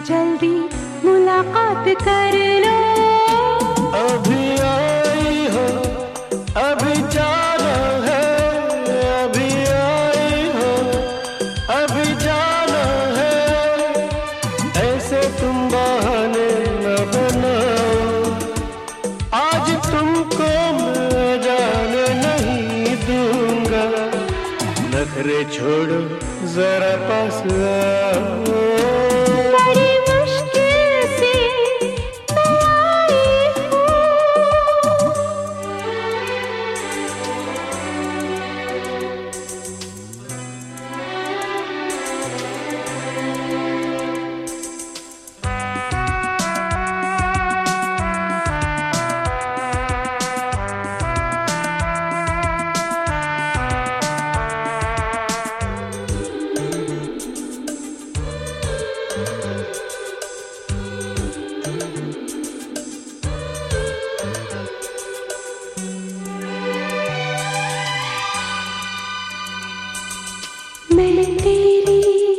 जल्दी मुलाकात कर लो। अभी आई हो, अभी जाना है, अभी आई हो, अभी जाना है। ऐसे तुम बहाने न बनाओ, आज तुमको मैं जाने नहीं दूंगा। नखरे छोड़ो जरा पास आओ। बड़ी मुश्किल से मैं आई हूँ। मैं तेरी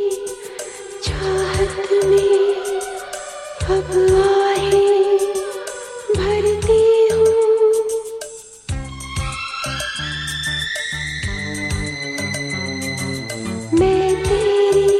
चाहत में अब आहें भरती हूँ। मैं तेरी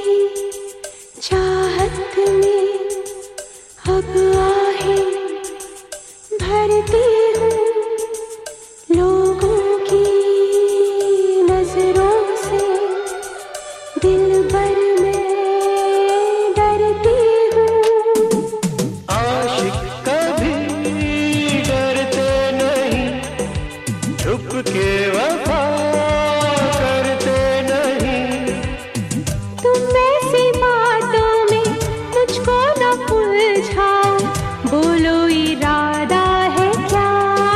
चाहत में अब आहें भरती हूँ। लोगों की नजरों से दिल भर में डरती हूँ। आशिक कभी डरते नहीं, छुप के वफा करते नहीं। तुम ऐसी बातों में मुझको न उलझाओ, बोलो इरादा है क्या?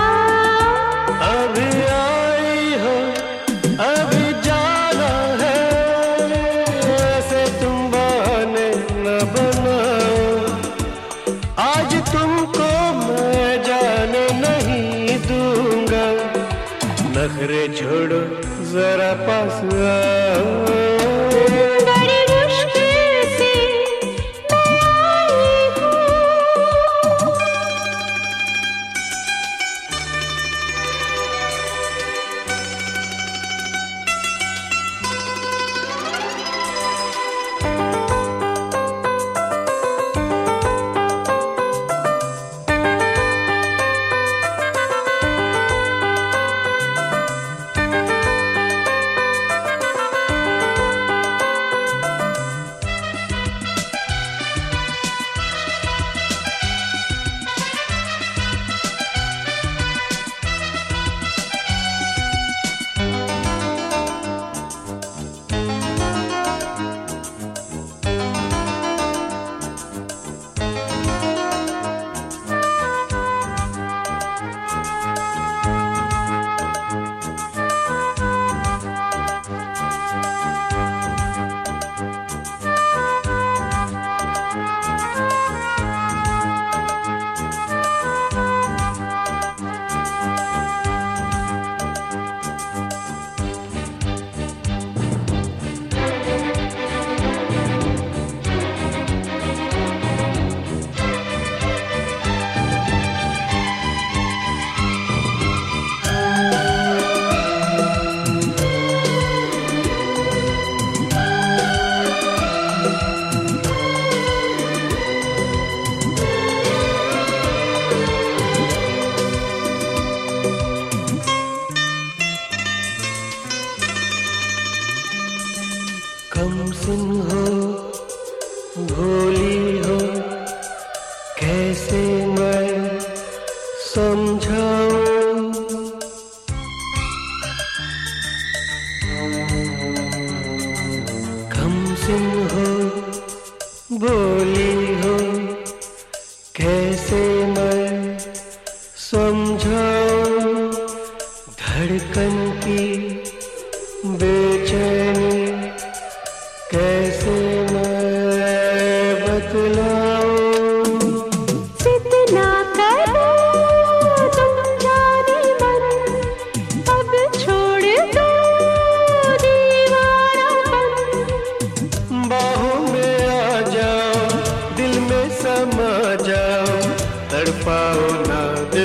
अभी आई हो, अभी जाना है, ऐसे तुम बहाने न बनाओ। आज तुमको मैं जाने नहीं दूंगा। नखरे छोड़ो जरा पास आओ। बड़ी मुश्किल से मैं आई हूँ। कमसिन हो, भोली हो, कैसे मैं समझाऊं। कमसिन हो, भोली हो, कैसे मैं समझाऊं। धड़कन की बेचैनी कैसे मैं बतलाऊं। जितना करो तुम जाने मन, अब छोड़ दो दीवानापन। बाहों में आ जाओ, दिल जाओ, तड़पाओ ना